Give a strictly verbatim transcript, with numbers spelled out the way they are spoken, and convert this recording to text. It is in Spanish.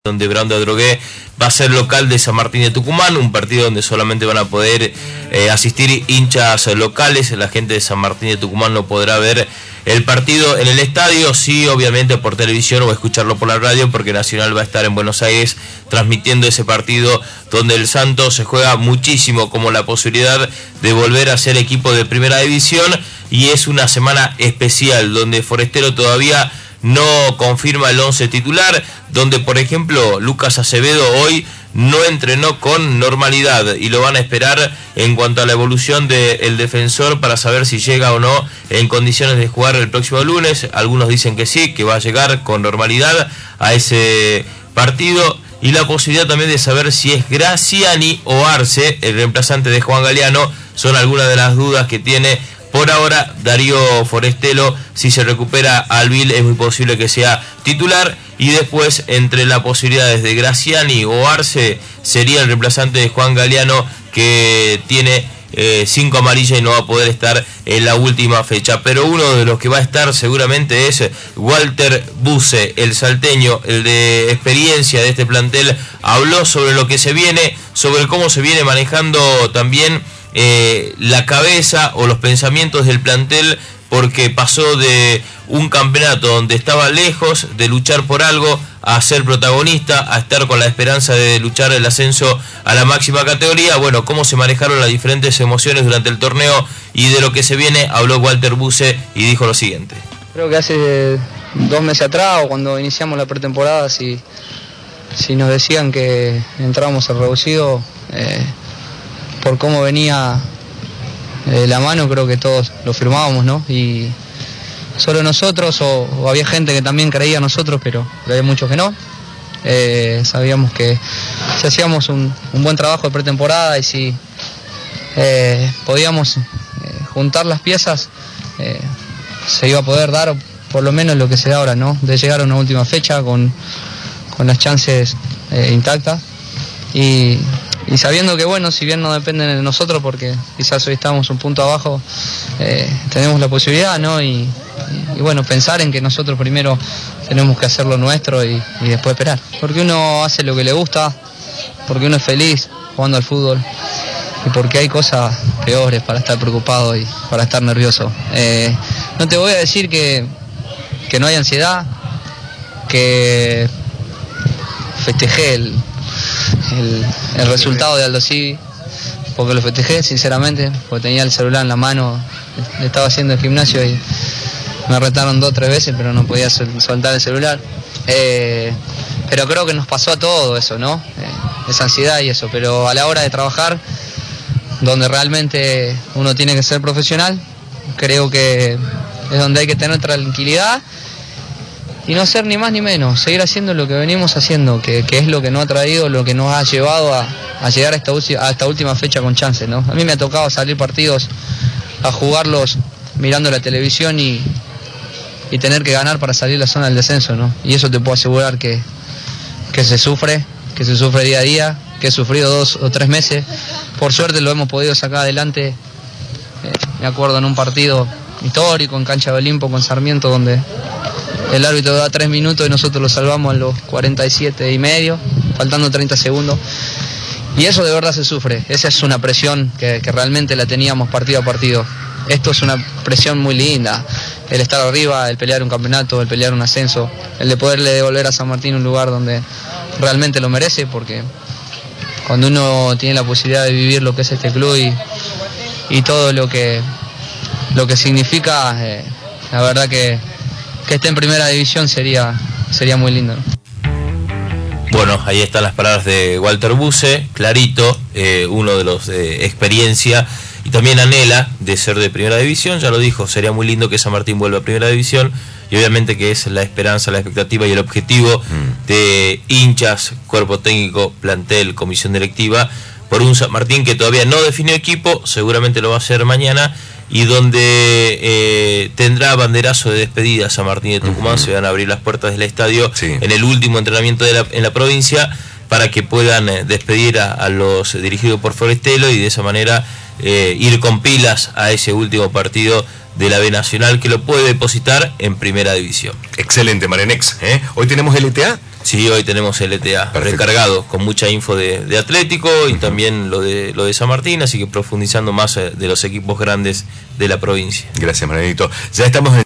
donde Brown de Adrogué va a ser local de San Martín de Tucumán, un partido donde solamente van a poder eh, asistir hinchas locales. La gente de San Martín de Tucumán no podrá ver el partido en el estadio, sí, obviamente por televisión o escucharlo por la radio, porque Nacional va a estar en Buenos Aires transmitiendo ese partido donde el Santos se juega muchísimo, como la posibilidad de volver a ser equipo de primera división, y es una semana especial donde Forestero todavía no confirma el once titular, donde por ejemplo Lucas Acevedo hoy no entrenó con normalidad y lo van a esperar en cuanto a la evolución del defensor para saber si llega o no en condiciones de jugar el próximo lunes. Algunos dicen que sí, que va a llegar con normalidad a ese partido, y la posibilidad también de saber si es Graciani o Arce el reemplazante de Juan Galeano son algunas de las dudas que tiene. Por ahora, Darío Forestelo, si se recupera Alvil, es muy posible que sea titular. Y después, entre las posibilidades de Graciani o Arce, sería el reemplazante de Juan Galeano, que tiene eh, cinco amarillas y no va a poder estar en la última fecha. Pero uno de los que va a estar seguramente es Walter Buse, el salteño, el de experiencia de este plantel. Habló sobre lo que se viene, sobre cómo se viene manejando también Eh, la cabeza o los pensamientos del plantel, porque pasó de un campeonato donde estaba lejos de luchar por algo a ser protagonista, a estar con la esperanza de luchar el ascenso a la máxima categoría. Bueno, cómo se manejaron las diferentes emociones durante el torneo y de lo que se viene, habló Walter Buse y dijo lo siguiente. Creo que hace dos meses atrás, o cuando iniciamos la pretemporada, si, si nos decían que entrábamos al reducido, eh, por cómo venía eh, la mano, creo que todos lo firmábamos, ¿no? Y solo nosotros, o, o había gente que también creía en nosotros, pero, pero había muchos que no. Eh, sabíamos que si hacíamos un, un buen trabajo de pretemporada y si eh, podíamos eh, juntar las piezas, eh, se iba a poder dar, por lo menos lo que se da ahora, ¿no? De llegar a una última fecha con, con las chances eh, intactas. Y Y sabiendo que, bueno, si bien no dependen de nosotros, porque quizás hoy estamos un punto abajo, eh, tenemos la posibilidad, ¿no? Y, y, y bueno, pensar en que nosotros primero tenemos que hacer lo nuestro y, y después esperar. Porque uno hace lo que le gusta, porque uno es feliz jugando al fútbol, y porque hay cosas peores para estar preocupado y para estar nervioso. Eh, no te voy a decir que, que no hay ansiedad, que festejé el... El, el resultado de Aldo Civi, porque lo festejé sinceramente, porque tenía el celular en la mano, le estaba haciendo el gimnasio y me retaron dos o tres veces, pero no podía sol, soltar el celular. Eh, pero creo que nos pasó a todo eso, ¿no? Eh, esa ansiedad y eso, pero a la hora de trabajar, donde realmente uno tiene que ser profesional, creo que es donde hay que tener tranquilidad y no hacer ni más ni menos, seguir haciendo lo que venimos haciendo, que, que es lo que nos ha traído, lo que nos ha llevado a, a llegar a esta, a esta última fecha con chances, ¿no? A mí me ha tocado salir partidos a jugarlos mirando la televisión y, y tener que ganar para salir de la zona del descenso, ¿no? Y eso te puedo asegurar que, que se sufre, que se sufre día a día, que he sufrido dos o tres meses. Por suerte lo hemos podido sacar adelante, eh, me acuerdo en un partido histórico en cancha de Olimpo con Sarmiento, donde el árbitro da tres minutos y nosotros lo salvamos a los cuarenta y siete y medio, faltando treinta segundos. Y eso de verdad se sufre. Esa es una presión que, que realmente la teníamos partido a partido. Esto es una presión muy linda. El estar arriba, el pelear un campeonato, el pelear un ascenso, el de poderle devolver a San Martín un lugar donde realmente lo merece, porque cuando uno tiene la posibilidad de vivir lo que es este club y, y todo lo que, lo que significa, eh, la verdad que que esté en primera división sería, sería muy lindo, ¿no? Bueno, ahí están las palabras de Walter Buse, clarito, eh, uno de los de experiencia, y también anhela de ser de primera división, ya lo dijo, sería muy lindo que San Martín vuelva a primera división, y obviamente que es la esperanza, la expectativa y el objetivo mm. de hinchas, cuerpo técnico, plantel, comisión directiva, por un San Martín que todavía no definió equipo, seguramente lo va a hacer mañana, y donde eh, tendrá banderazo de despedida San Martín de Tucumán. Uh-huh. Se van a abrir las puertas del estadio, sí, en el último entrenamiento de la, en la provincia, para que puedan eh, despedir a, a los dirigidos por Forestelo y de esa manera eh, ir con pilas a ese último partido de la B Nacional, que lo puede depositar en primera división. Excelente, Marenex, ¿eh? Hoy tenemos L T A. Sí, hoy tenemos el E T A Perfecto. recargado con mucha info de, de Atlético y uh-huh. también lo de lo de San Martín, así que profundizando más de los equipos grandes de la provincia. Gracias, Marianito. Ya estamos en